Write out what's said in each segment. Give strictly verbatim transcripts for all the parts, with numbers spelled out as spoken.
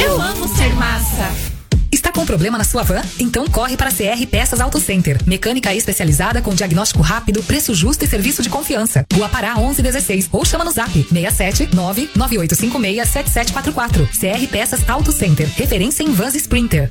Eu amo ser massa. Está com problema na sua van? Então corre para a C R Peças Auto Center. Mecânica especializada com diagnóstico rápido, preço justo e serviço de confiança. Rua Pará onze dezesseis ou chama no zap seis sete nove nove oito cinco seis sete sete quatro quatro. C R Peças Auto Center. Referência em vans Sprinter.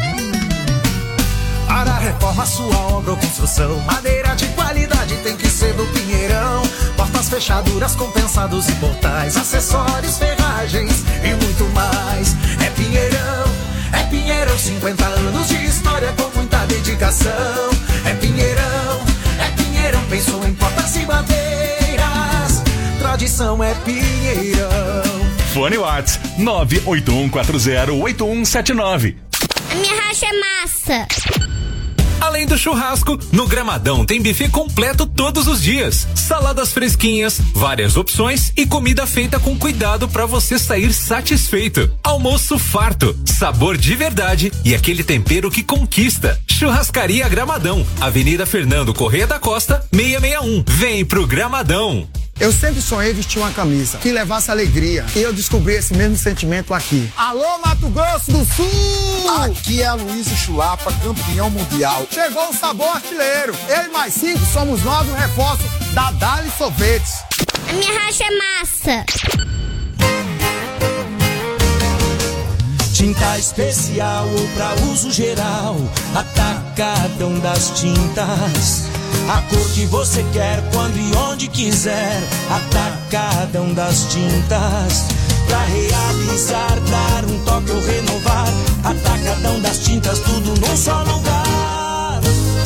Para a reforma, sua obra ou construção, madeira de qualidade tem que ser do Pinheirão. Portas, fechaduras, compensados e portais, acessórios, ferragens e muito mais. É Pinheirão, é Pinheirão, cinquenta anos de história com muita dedicação. É Pinheirão, é Pinheirão, pensou em portas e madeiras. Tradição é Pinheirão. Fone Whats nove oito um quatro zero oito um sete nove. A minha racha é massa. Além do churrasco, no Gramadão tem buffet completo todos os dias. Saladas fresquinhas, várias opções e comida feita com cuidado para você sair satisfeito. Almoço farto, sabor de verdade e aquele tempero que conquista. Churrascaria Gramadão, Avenida Fernando Corrêa da Costa, seiscentos e sessenta e um. Vem pro Gramadão. Eu sempre sonhei vestir uma camisa que levasse alegria e eu descobri esse mesmo sentimento aqui. Alô, Mato Grosso do Sul! Aqui é a Luiz Chulapa, campeão mundial. Chegou o sabor artilheiro. Eu e mais cinco somos novos reforços da Dali Sorvetes. A minha racha é massa. Tinta especial ou pra uso geral, Atacadão das Tintas. A cor que você quer, quando e onde quiser, Atacadão das Tintas. Pra realizar, dar um toque ou renovar, Atacadão das Tintas, tudo num só lugar.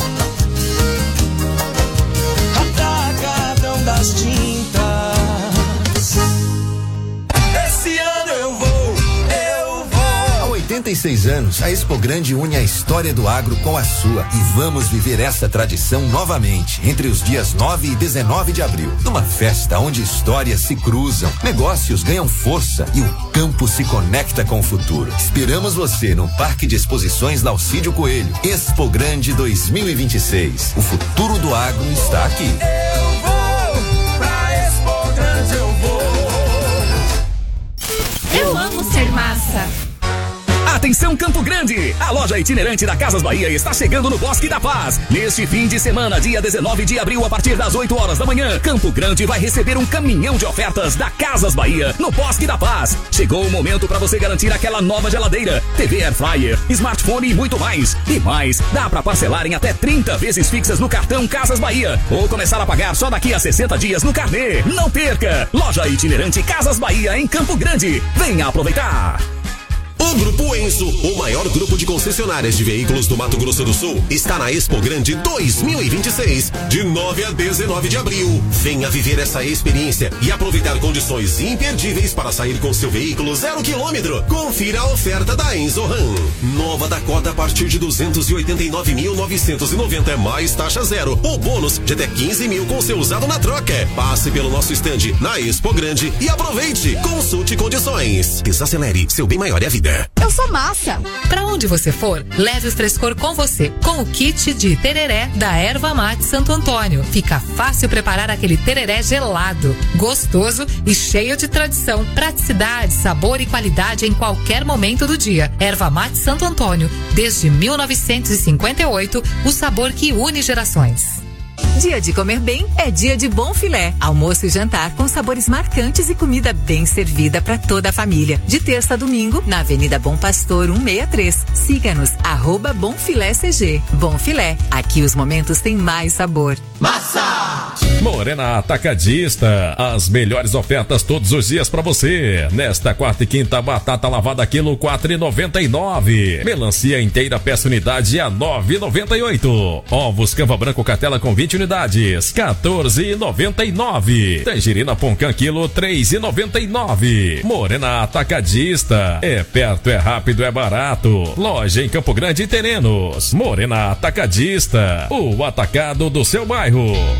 Atacadão das Tintas. Esse ano eu vou. Há oitenta e seis anos, a Expo Grande une a história do agro com a sua e vamos viver essa tradição novamente entre os dias nove e dezenove de abril, numa festa onde histórias se cruzam, negócios ganham força e o campo se conecta com o futuro. Esperamos você no Parque de Exposições Laucídio Coelho. Expo Grande dois mil e vinte e seis. O futuro do agro está aqui. Eu vou pra Expo Grande, eu vou. Eu amo ser massa. Atenção Campo Grande! A loja itinerante da Casas Bahia está chegando no Bosque da Paz. Neste fim de semana, dia dezenove de abril, a partir das oito horas da manhã, Campo Grande vai receber um caminhão de ofertas da Casas Bahia no Bosque da Paz. Chegou o momento para você garantir aquela nova geladeira, T V Air Fryer, smartphone e muito mais. E mais, dá para parcelar em até trinta vezes fixas no cartão Casas Bahia ou começar a pagar só daqui a sessenta dias no carnê. Não perca! Loja itinerante Casas Bahia em Campo Grande. Venha aproveitar! O Grupo Enzo, o maior grupo de concessionárias de veículos do Mato Grosso do Sul, está na Expo Grande dois mil e vinte e seis, de nove a dezenove de abril. Venha viver essa experiência e aproveitar condições imperdíveis para sair com seu veículo zero quilômetro. Confira a oferta da Enzo Ram. Nova Dakota a partir de duzentos e oitenta e nove mil novecentos e noventa mais taxa zero. Ou bônus de até quinze mil com seu usado na troca. Passe pelo nosso estande na Expo Grande e aproveite. Consulte condições. Desacelere, seu bem maior é a vida. Eu sou massa. Pra onde você for, leve o frescor com você, com o kit de tereré da Erva Mate Santo Antônio. Fica fácil preparar aquele tereré gelado, gostoso e cheio de tradição, praticidade, sabor e qualidade em qualquer momento do dia. Erva Mate Santo Antônio, desde mil novecentos e cinquenta e oito, o sabor que une gerações. Dia de comer bem é dia de Bom Filé. Almoço e jantar com sabores marcantes e comida bem servida para toda a família. De terça a domingo, na Avenida Bom Pastor cento e sessenta e três. Siga-nos, arroba Bom Filé C G. Bom Filé, aqui os momentos têm mais sabor. Massa! Morena Atacadista, as melhores ofertas todos os dias pra você. Nesta quarta e quinta, batata lavada quilo quatro reais e noventa e nove centavos. Melancia inteira peça unidade a nove reais e noventa e oito centavos. Ovos Camba Branco Cartela com vinte unidades, quatorze reais e noventa e nove centavos. Tangerina Poncã quilo três reais e noventa e nove centavos. Morena Atacadista, é perto, é rápido, é barato. Loja em Campo Grande e Terenos. Morena Atacadista, o atacado do seu bairro.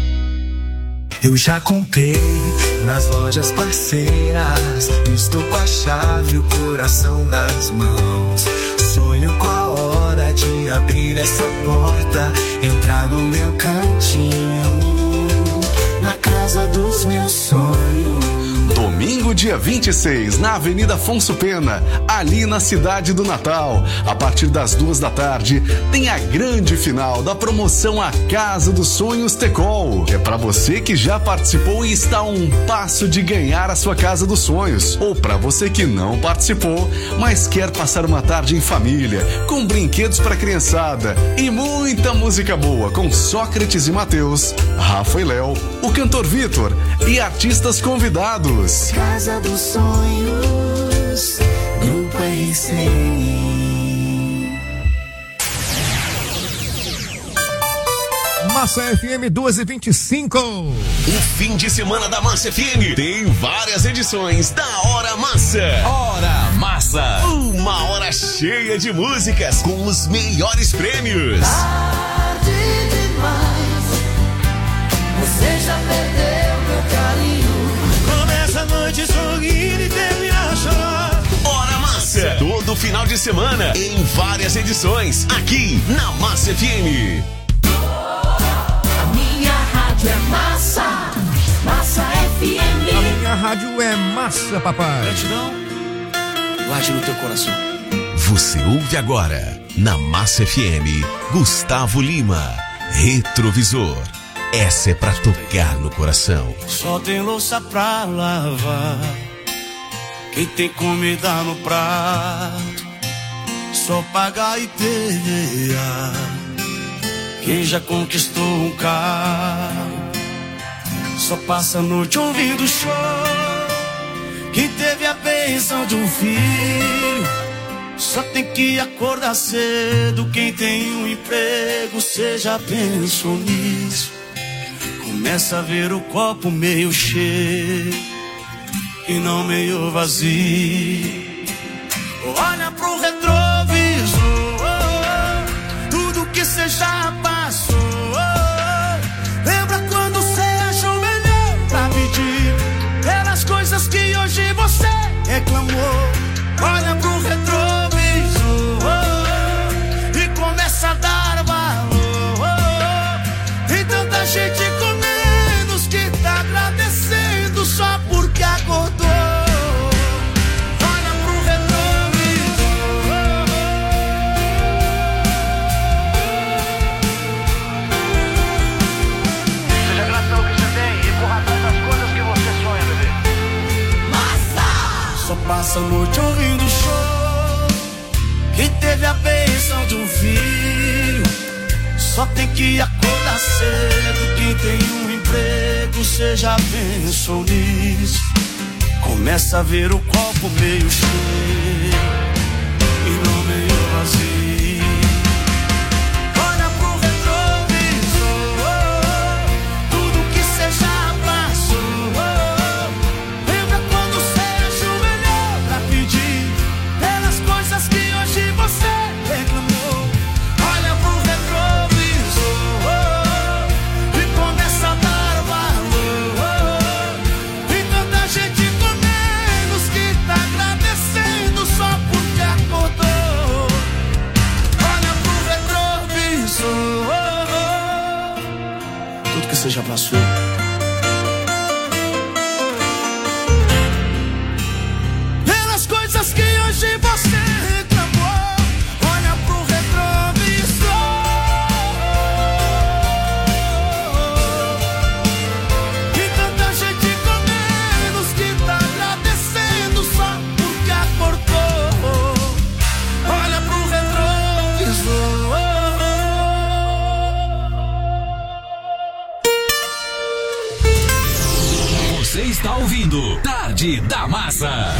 Eu já comprei nas lojas parceiras, estou com a chave e o coração nas mãos. Sonho com a hora de abrir essa porta, entrar no meu cantinho, na casa dos meus sonhos. Domingo, dia vinte e seis, na Avenida Afonso Pena, ali na cidade do Natal. A partir das duas da tarde, tem a grande final da promoção A Casa dos Sonhos Tecol. É para você que já participou e está a um passo de ganhar a sua Casa dos Sonhos. Ou para você que não participou, mas quer passar uma tarde em família, com brinquedos para criançada e muita música boa com Sócrates e Mateus, Rafa e Léo, o cantor Vitor e artistas convidados. Casa dos Sonhos, Grupo R C I. Massa F M duas e vinte e cinco. O fim de semana da Massa F M tem várias edições da Hora Massa. Hora Massa. Uma hora cheia de músicas com os melhores prêmios. Tarde demais, você já perdeu meu carinho. Começa a noite sorrindo e termina a chorar. Hora Massa. Todo final de semana em várias edições aqui na Massa F M. É massa, Massa F M. A minha rádio é massa, papai. Gratidão, guarde no teu coração. Você ouve agora, na Massa F M, Gustavo Lima, Retrovisor. Essa é pra tocar no coração. Só tem louça pra lavar, quem tem comida no prato, só pagar e perder. Quem já conquistou um carro, só passa a noite ouvindo choro. Quem teve a bênção de um filho, só tem que acordar cedo. Quem tem um emprego, cê já pensou nisso? Começa a ver o copo meio cheio e não meio vazio. Olha pro retrovisor, tudo que cê já passou. Lembra quando cê achou melhor pra pedir pelas coisas que hoje você reclamou? Olha pro retrovisor e começa a dar valor. Tem tanta gente com menos que tá agradecendo só porque acordou. Passa a noite ouvindo show. Quem teve a bênção de um filho, só tem que acordar cedo. Quem tem um emprego, cê já pensou nisso? Começa a ver o copo meio cheio e não meio vazio. Olha pro retrovisor, tudo que cê já passou. Você já passou. Pelas coisas que hoje você reclamou, olha pro retrovisor. E tanta gente com menos que tá agradecendo só porque acordou. Olha pro retrovisor. Você está ouvindo Tarde da Massa.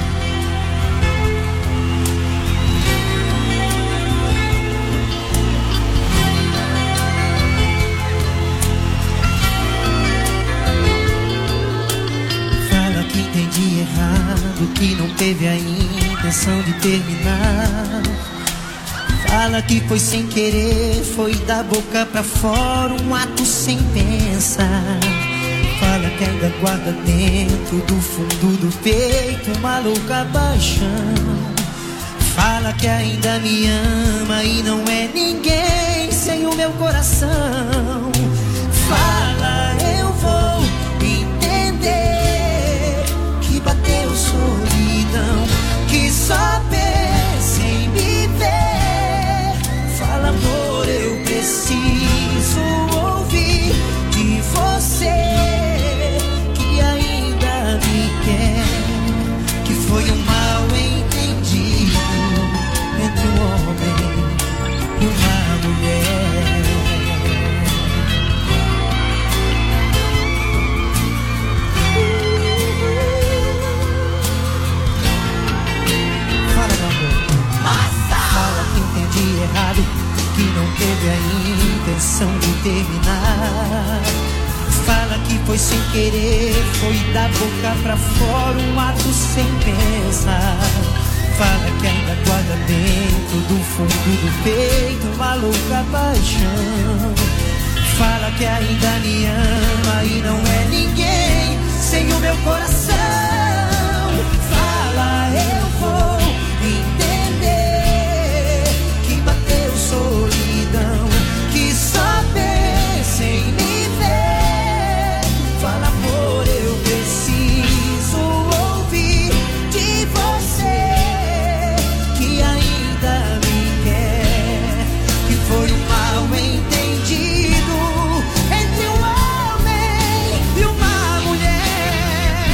Fala que entendi errado, que não teve a intenção de terminar. Fala que foi sem querer, foi da boca pra fora, um ato sem pensar. Fala que ainda guarda dentro do fundo do peito uma louca paixão. Fala que ainda me ama e não é ninguém sem o meu coração. Fala, eu vou entender que teve a intenção de terminar. Fala que foi sem querer, foi da boca pra fora, um ato sem pensar. Fala que ainda guarda dentro do fundo do peito uma louca paixão. Fala que ainda me ama e não é ninguém sem o meu coração. Fala, eu vou entender que bateu solidão, que só pensa em me ver. Fala, amor, eu preciso ouvir de você que ainda me quer, que foi um mal entendido entre um homem e uma mulher.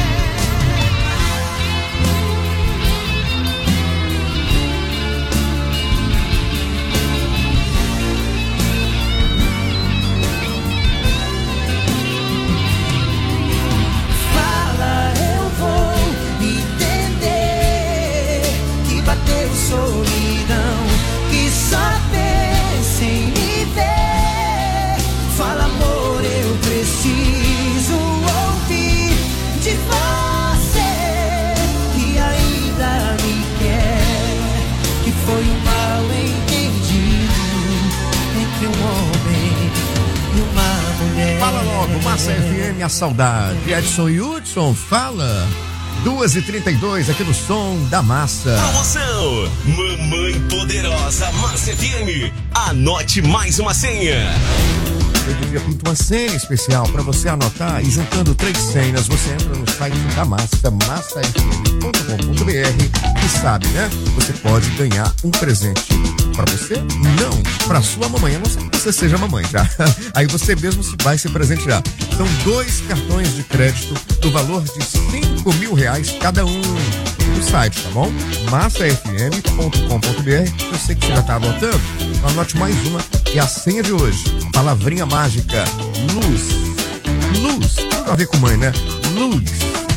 Fala, eu vou entender que bateu solidão, que só pensa em me ver. Fala, amor, eu preciso ouvir de você que ainda me quer, que foi um mal entendido entre um homem e uma mulher. Fala logo, Massa F M, a saudade. Edson Hudson, fala. duas e trinta e dois aqui no Som da Massa. Promoção Mamãe Poderosa Massa F M. Anote mais uma senha. Eu devia pintar uma senha especial para você anotar e juntando três senhas você entra no site da Massa, massa f m ponto com ponto b r e sabe, né? Você pode ganhar um presente para você? Não, para sua mamãe. A não ser que você seja mamãe já. Aí você mesmo vai se presentear. São dois cartões de crédito do valor de cinco mil reais cada um no site, tá bom? massa f m ponto com ponto b r. Eu sei que você já tá anotando, então anote mais uma. E a senha de hoje, palavrinha mágica, luz. Luz, tudo a ver com mãe, né? Luz.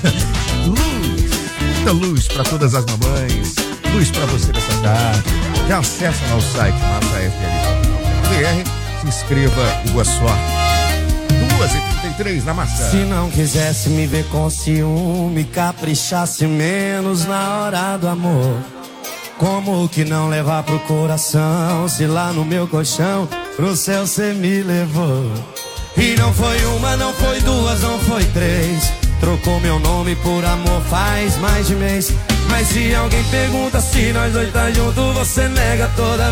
Luz. Muita luz para todas as mamães. Luz para você nessa tarde. Já acessa lá o site massa f m ponto com ponto b r. Se inscreva e boa sorte. duas e trinta e três na Massa. Se não quisesse me ver com ciúme, caprichasse menos na hora do amor. Como que não levar pro coração, se lá no meu colchão pro céu cê me levou? E não foi uma, não foi duas, não foi três. Trocou meu nome por amor faz mais de mês. Mas se alguém pergunta se nós dois tá junto, você nega toda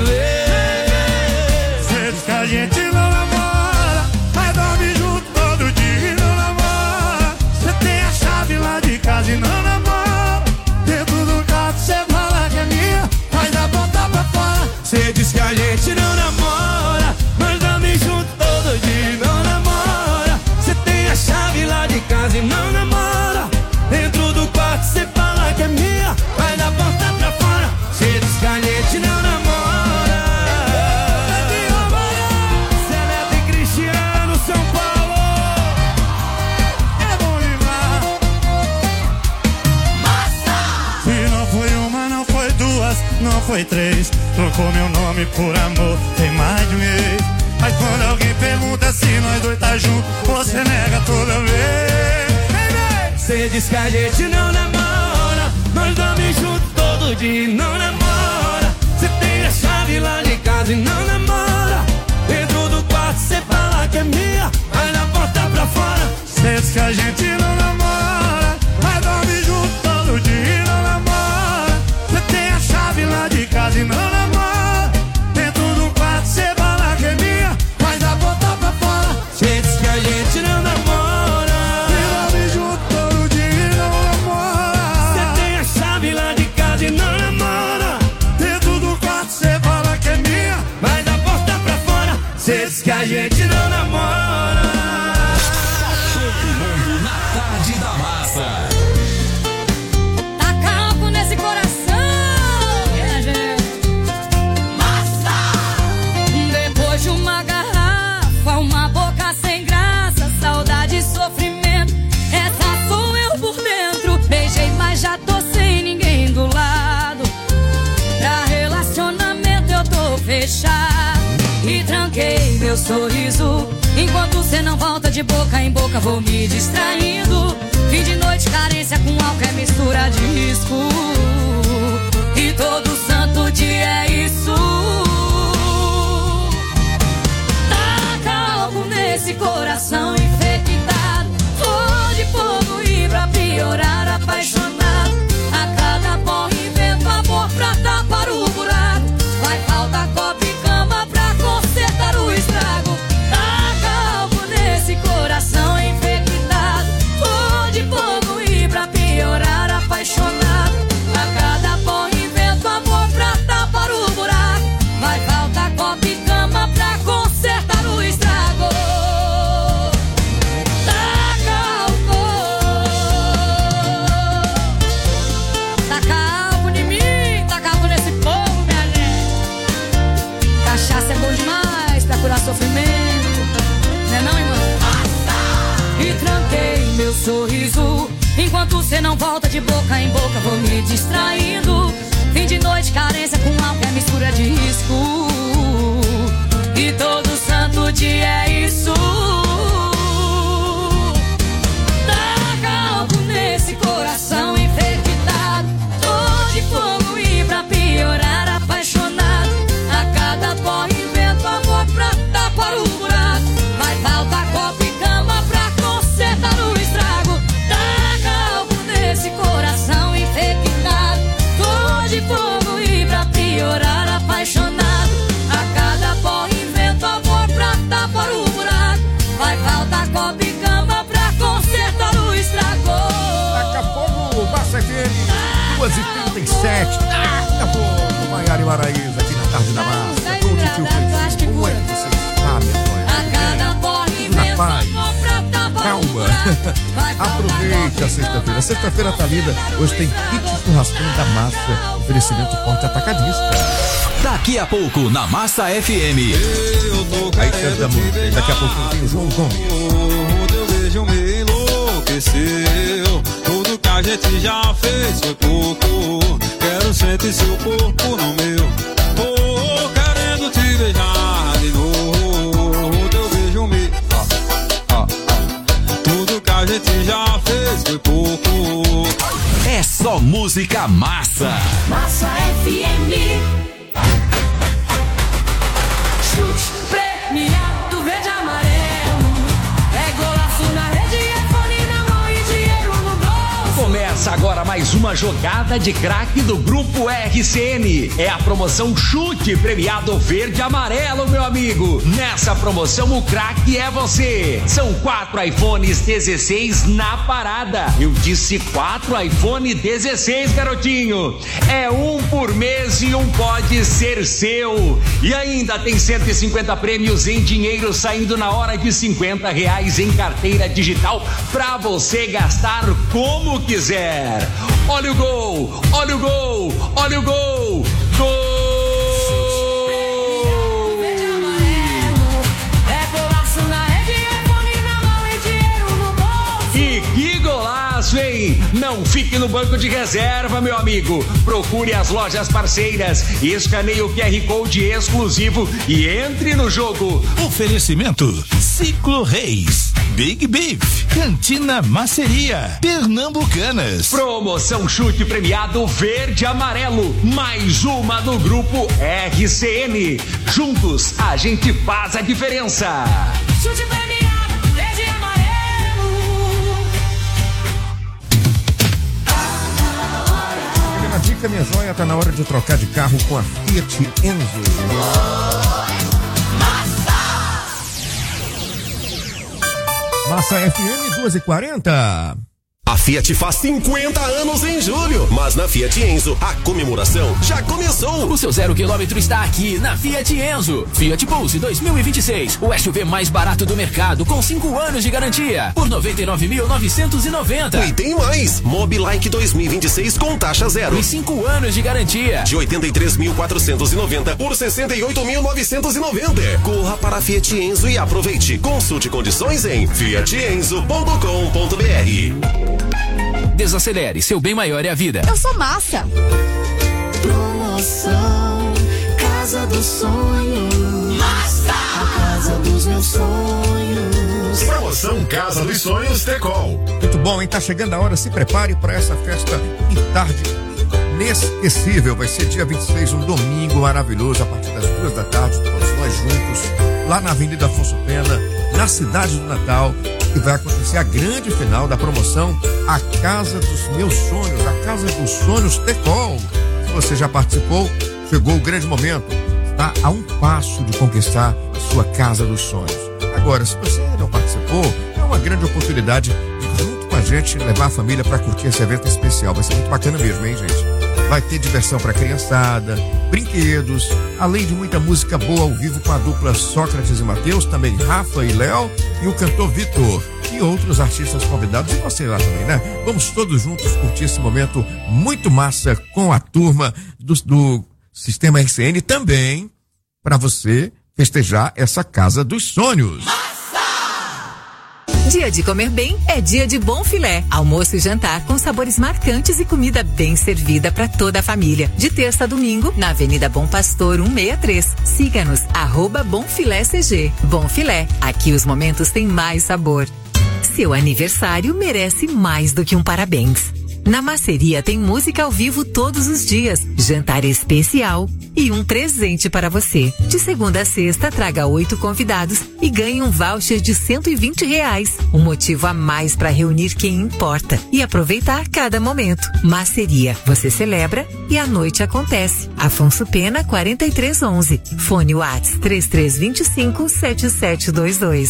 vez. Cê diz que a gente não namora, mas dorme junto todo dia e não namora. Cê tem a chave lá de casa e não namora. Dentro do carro cê fala que é minha, mas dá ponta pra fora. Cê diz que a gente não namora, mas dorme junto todo dia e não namora. Cê tem a chave lá de casa e não namora. Dentro do quarto cê fala que é minha, mas dá ponta pra fora. Cê diz que a gente não namora. Zé Neto e Cristiano, São Paulo. É bom demais. Massa! Se não foi uma, não foi duas, não foi três. Trocou meu nome por amor, tem mais de um mês. Mas quando alguém pergunta se nós dois tá junto, você nega toda vez. Cê diz que a gente não namora, nós dorme junto todo dia e não namora. Cê tem a chave lá de casa e não namora. Dentro do quarto cê fala que é minha, mas na porta pra fora. Cê diz que a gente não namora, mas dorme junto todo dia e não namora. Cê tem a chave lá de casa e não namora. Dentro do quarto cê fala que é minha, mas na porta pra fora. Cê diz que a gente não namora, e dorme junto todo dia e não namora. cê tem a chave lá de casa e não namora. meu sorriso. Enquanto cê não volta de boca em boca, vou me distraindo. Fim de noite, carência com álcool é mistura de risco. E todo santo dia é isso. Taca álcool nesse coração infectado. Flor de fogo e pra piorar, apaixonado. A cada porra invento amor pra tapar o buraco. Vai faltar copo e cama pra consertar o estrago. Taca álcool nesse coração infectado. Flor de fogo e pra piorar, apaixonado. A cada porra invento amor pra tapar o buraco. Vai faltar copo e cama pra consertar o estrago. Taca álcool. Taca álcool em mim, taca álcool nesse povo, minha gente. Cachaça é bom demais pra curar sofrimento, né não, irmão? E tranquei meu sorriso. Enquanto cê não volta de boca em boca, vou me distraindo. Fim de noite, carência com álcool é mistura de risco. E todo santo dia é isso. Taca álcool nesse coração infectado. Tô de fogo e pra piorar, apaixonado. A cada porra invento amor pra tapar o buraco. Vai faltar copo e cama pra consertar o estrago. Taca álcool nesse coração infectado. Tô de fogo e pra piorar, apaixonado. A cada porra invento amor pra tapar o buraco. Vai faltar copo e cama pra consertar o estrago. Taca fogo, Massa F M, duas e trinta e sete. Taca fogo, Maiara e Maraísa, aqui na Tarde da Massa. Todo tio Francisco, como é que você está, minha noia? A cada porra invento amor pra tapar o Calma. buraco. Aproveite a sexta-feira. Sexta-feira tá linda. Hoje tem kit churrascão da Massa. Oferecimento forte atacadista. Daqui a pouco, na Massa F M. Aí canta muito. Daqui a pouco tem o João Gomes. O teu beijo me enlouqueceu. Tudo que a gente já fez foi pouco. Quero sentir seu corpo no meu. Oh, querendo te beijar de novo. O teu beijo me. Ah, ah, ah. Tudo que a gente já fez foi pouco. É só música massa. Massa F M. Chute premiado verde e amarelo. É golaço na rede, é fone na mão e dinheiro no bolso. Começa agora mais uma jogada de craque do Grupo R C N. É a promoção Chute Premiado Verde e Amarelo, meu amigo. Nessa promoção o craque é você. São quatro iPhones dezesseis na parada. Eu disse quatro iPhone dezesseis, garotinho. É um por mês e um pode ser seu. E ainda tem cento e cinquenta prêmios em dinheiro saindo na hora de cinquenta reais em carteira digital pra você gastar como quiser. Olha o gol, olha o gol, olha o gol, gol! E que golaço, hein? Não fique no banco de reserva, meu amigo. Procure as lojas parceiras, escaneie o Q R Code exclusivo e entre no jogo. Oferecimento Ciclo Reis, Big Beef, Cantina Maceria, Pernambucanas. Promoção Chute Premiado Verde e Amarelo. Mais uma do Grupo R C N. Juntos a gente faz a diferença. Chute premiado verde e amarelo. Chega na dica, minha joia, tá na hora de trocar de carro com a Fiat Enzo. Massa F M duas e quarenta. A Fiat faz cinquenta anos em julho, mas na Fiat Enzo a comemoração já começou. O seu zero quilômetro está aqui na Fiat Enzo. Fiat Pulse dois mil e vinte e seis, o S U V mais barato do mercado com cinco anos de garantia por noventa e nove mil novecentos e noventa. E tem mais, Mobilike dois mil e vinte e seis com taxa zero e cinco anos de garantia de oitenta e três mil quatrocentos e noventa por sessenta e oito mil novecentos e noventa. Corra para a Fiat Enzo e aproveite. Consulte condições em fiat enzo ponto com ponto b r. Desacelere, seu bem maior é a vida. Eu sou Massa. Promoção Casa do Sonho. Massa. A casa dos meus sonhos. Promoção Casa dos Sonhos Tecol. Muito bom, hein? Tá chegando a hora, se prepare para essa festa e tarde inesquecível. Vai ser dia vinte e seis, um domingo maravilhoso, a partir das duas da tarde, todos nós juntos, lá na Avenida Afonso Pena, na cidade do Natal, e vai acontecer a grande final da promoção A Casa dos Meus Sonhos, a Casa dos Sonhos Tecol. Se você já participou, chegou o grande momento, está a um passo de conquistar a sua Casa dos Sonhos. Agora, se você não participou, é uma grande oportunidade de, junto com a gente, levar a família para curtir esse evento especial. Vai ser muito bacana mesmo, hein, gente? Vai ter diversão para criançada, brinquedos, além de muita música boa ao vivo com a dupla Sócrates e Mateus, também Rafa e Léo e o cantor Vitor e outros artistas convidados, e você lá também, né? Vamos todos juntos curtir esse momento muito massa com a turma do, do Sistema R C N, também para você festejar essa Casa dos Sonhos. Dia de comer bem é dia de Bom Filé. Almoço e jantar com sabores marcantes e comida bem servida para toda a família. De terça a domingo, na Avenida Bom Pastor cento e sessenta e três. Siga-nos, arroba Bom Filé C G. Bom Filé, aqui os momentos têm mais sabor. Seu aniversário merece mais do que um parabéns. Na Maceria tem música ao vivo todos os dias, jantar especial e um presente para você. De segunda a sexta, traga oito convidados e ganhe um voucher de cento e vinte reais. Um motivo a mais para reunir quem importa e aproveitar cada momento. Maceria, você celebra e a noite acontece. Afonso Pena, quarenta e três onze. Fone WhatsApp três três dois cinco, sete sete dois dois.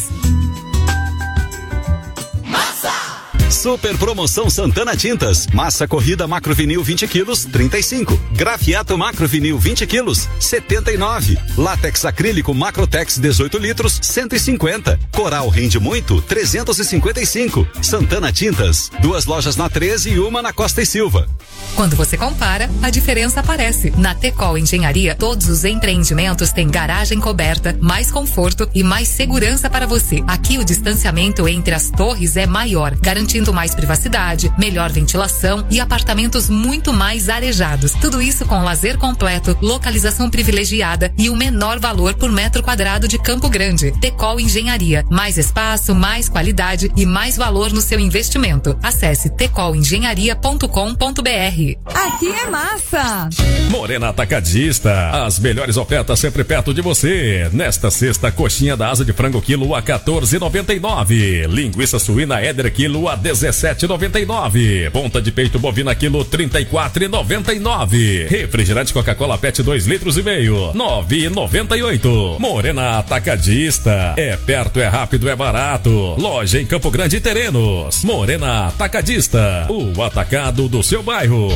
Super promoção Santana Tintas. Massa corrida macrovinil vinte quilos, trinta e cinco. Grafiato macrovinil vinte quilos, setenta e nove. Látex acrílico Macrotex dezoito litros, cento e cinquenta. Coral rende muito, trezentos e cinquenta e cinco. Santana Tintas. Duas lojas na treze e uma na Costa e Silva. Quando você compara, a diferença aparece. Na Tecol Engenharia, todos os empreendimentos têm garagem coberta, mais conforto e mais segurança para você. Aqui o distanciamento entre as torres é maior, garantindo mais privacidade, melhor ventilação e apartamentos muito mais arejados. Tudo isso com lazer completo, localização privilegiada e o menor valor por metro quadrado de Campo Grande. Tecol Engenharia, mais espaço, mais qualidade e mais valor no seu investimento. Acesse tecol engenharia ponto com ponto b r. Aqui é massa! Morena Atacadista, as melhores ofertas sempre perto de você. Nesta sexta, coxinha da asa de frango quilo a quatorze reais e noventa e nove centavos. Linguiça suína Éder quilo a dezessete reais e noventa e nove centavos. Ponta de peito bovina quilo trinta e quatro reais e noventa e nove centavos. Refrigerante Coca-Cola Pet dois litros e meio, nove reais e noventa e oito centavos. Morena Atacadista, é perto, é rápido, é barato. Loja em Campo Grande e Terrenos. Morena Atacadista, o atacado do seu bairro.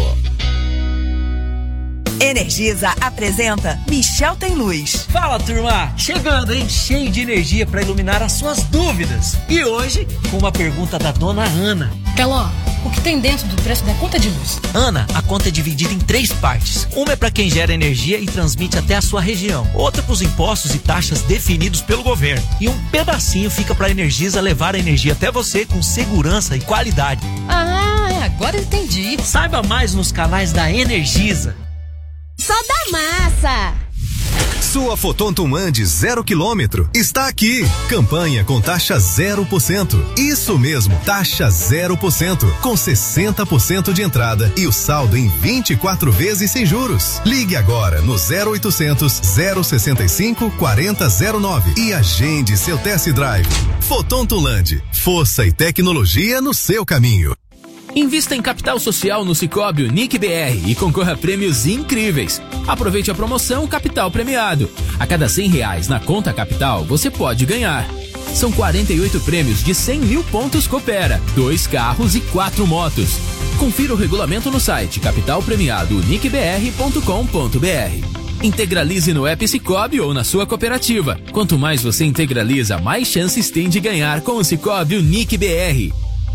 Energisa apresenta Michel Tem Luz. Fala, turma! Chegando, hein? Cheio de energia para iluminar as suas dúvidas. E hoje, com uma pergunta da dona Ana. Teló, o que tem dentro do preço da conta de luz? Ana, a conta é dividida em três partes. Uma é para quem gera energia e transmite até a sua região. Outra para os impostos e taxas definidos pelo governo. E um pedacinho fica para a Energisa levar a energia até você com segurança e qualidade. Ah, agora eu entendi. Saiba mais nos canais da Energisa. Só da massa! Sua Foton Tumande zero quilômetro está aqui. Campanha com taxa zero por cento. Isso mesmo, taxa zero por cento. Com sessenta por cento de entrada e o saldo em vinte e quatro vezes sem juros. Ligue agora no zero oitocentos, zero sessenta e cinco, quarenta zero nove e agende seu test drive. Foton Tumande, força e tecnologia no seu caminho. Invista em capital social no Sicoob Unique B R e concorra a prêmios incríveis. Aproveite a promoção Capital Premiado. A cada cem reais na conta capital, você pode ganhar. São quarenta e oito prêmios de cem mil pontos Coopera, dois carros e quatro motos. Confira o regulamento no site capital premiado unique b r ponto com ponto b r. Integralize no app Sicoob ou na sua cooperativa. Quanto mais você integraliza, mais chances tem de ganhar com o Sicoob Unique B R.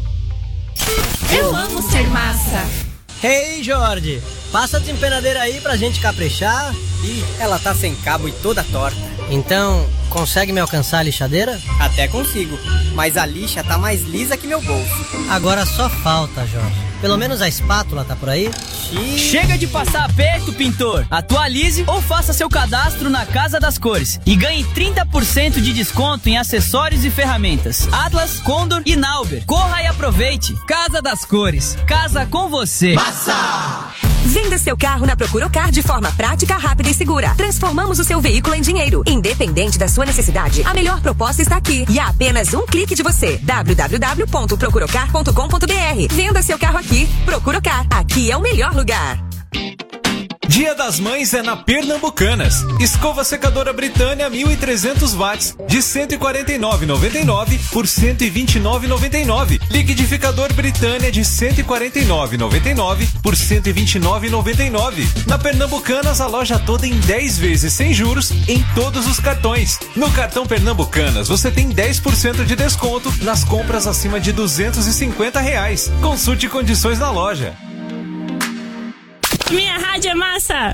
Eu amo ser massa. Hey, Jorge, passa a desempenadeira aí pra gente caprichar. Ih, ela tá sem cabo e toda torta. Então, consegue me alcançar a lixadeira? Até consigo, mas a lixa tá mais lisa que meu bolso. Agora só falta, Jorge, Pelo menos a espátula tá por aí. Chega de passar aperto, pintor. Atualize ou faça seu cadastro na Casa das Cores e ganhe trinta por cento de desconto em acessórios e ferramentas. Atlas, Condor e Nauber. Corra e aproveite. Casa das Cores. Casa com você. Massa! Venda seu carro na Procuracar de forma prática, rápida e segura. Transformamos o seu veículo em dinheiro. Independente da sua necessidade, a melhor proposta está aqui. E a apenas um clique de você. w w w ponto procuracar ponto com ponto b r. Venda seu carro aqui. Procuracar. Aqui é o melhor lugar. Dia das Mães é na Pernambucanas. Escova secadora Britânia mil e trezentos watts de cento e quarenta e nove reais e noventa e nove centavos por cento e vinte e nove reais e noventa e nove centavos. Liquidificador Britânia de cento e quarenta e nove reais e noventa e nove centavos por cento e vinte e nove reais e noventa e nove centavos. Na Pernambucanas, a loja toda em dez vezes sem juros em todos os cartões. No cartão Pernambucanas, você tem dez por cento de desconto nas compras acima de duzentos e cinquenta reais. Consulte condições na loja. Minha rádio é massa!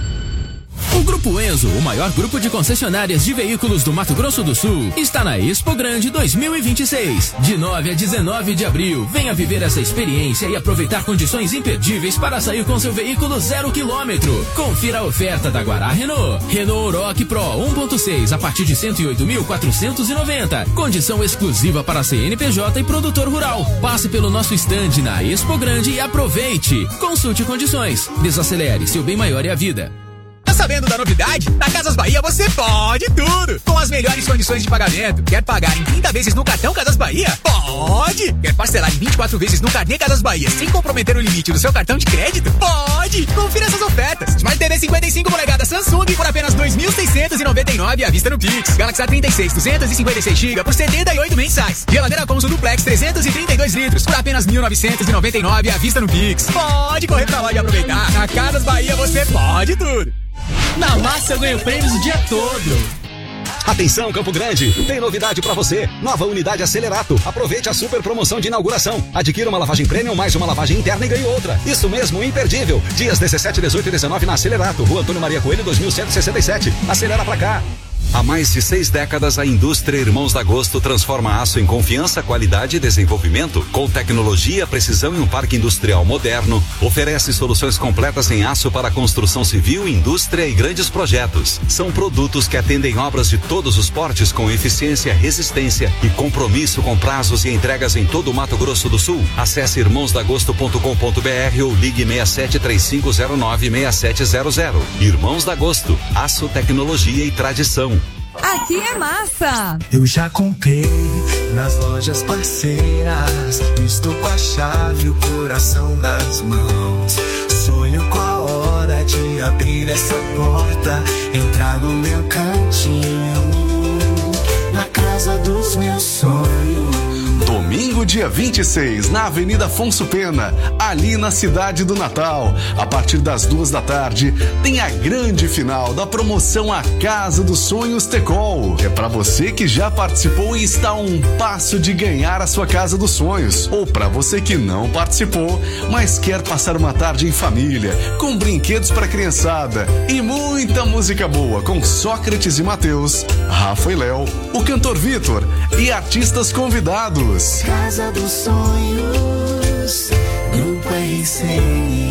O Grupo Enzo, o maior grupo de concessionárias de veículos do Mato Grosso do Sul, está na Expo Grande dois mil e vinte e seis. De nove a dezenove de abril, venha viver essa experiência e aproveitar condições imperdíveis para sair com seu veículo zero quilômetro. Confira a oferta da Guará Renault. Renault Oroch Pro um ponto seis a partir de cento e oito mil quatrocentos e noventa. Condição exclusiva para C N P J e produtor rural. Passe pelo nosso estande na Expo Grande e aproveite. Consulte condições. Desacelere, seu bem maior é a vida. Tá sabendo da novidade? Na Casas Bahia você pode tudo! Com as melhores condições de pagamento. Quer pagar em trinta vezes no cartão Casas Bahia? Pode! Quer parcelar em vinte e quatro vezes no carnê Casas Bahia sem comprometer o limite do seu cartão de crédito? Pode! Confira essas ofertas. Smart T V cinquenta e cinco polegadas Samsung por apenas dois mil seiscentos e noventa e nove reais à vista no Pix. Galaxy A trinta e seis duzentos e cinquenta e seis gigabytes por setenta e oito mensais. Geladeira Consul Duplex trezentos e trinta e dois litros por apenas mil novecentos e noventa e nove reais à vista no Pix. Pode correr pra lá e aproveitar. Na Casas Bahia você pode tudo! Na Massa eu ganho prêmios o dia todo. Atenção, Campo Grande, tem novidade pra você. Nova unidade Acelerato. Aproveite a super promoção de inauguração. Adquira uma lavagem premium mais uma lavagem interna e ganhe outra. Isso mesmo, imperdível. Dias dezessete, dezoito e dezenove na Acelerato. Rua Antônio Maria Coelho, dois mil cento e sessenta e sete. Acelera pra cá. Há mais de seis décadas, a indústria Irmãos da Agosto transforma aço em confiança, qualidade e desenvolvimento. Com tecnologia, precisão e um parque industrial moderno, oferece soluções completas em aço para construção civil, indústria e grandes projetos. São produtos que atendem obras de todos os portes com eficiência, resistência e compromisso com prazos e entregas em todo o Mato Grosso do Sul. Acesse irmãos da agosto ponto com ponto b r ou ligue seis sete três cinco zero nove seis sete zero zero. Irmãos da Agosto, aço, tecnologia e tradição. Aqui é massa! Eu já comprei nas lojas parceiras. Estou com a chave e o coração nas mãos. Sonho com a hora de abrir essa porta, entrar no meu cantinho, na casa dos meus sonhos. Domingo, dia vinte e seis, na Avenida Afonso Pena, ali na cidade do Natal. A partir das duas da tarde, tem a grande final da promoção A Casa dos Sonhos Tecol. É para você que já participou e está a um passo de ganhar a sua Casa dos Sonhos. Ou para você que não participou, mas quer passar uma tarde em família, com brinquedos para criançada e muita música boa com Sócrates e Mateus, Rafa e Léo, o cantor Vitor e artistas convidados. Casa dos Sonhos, Grupo R C N.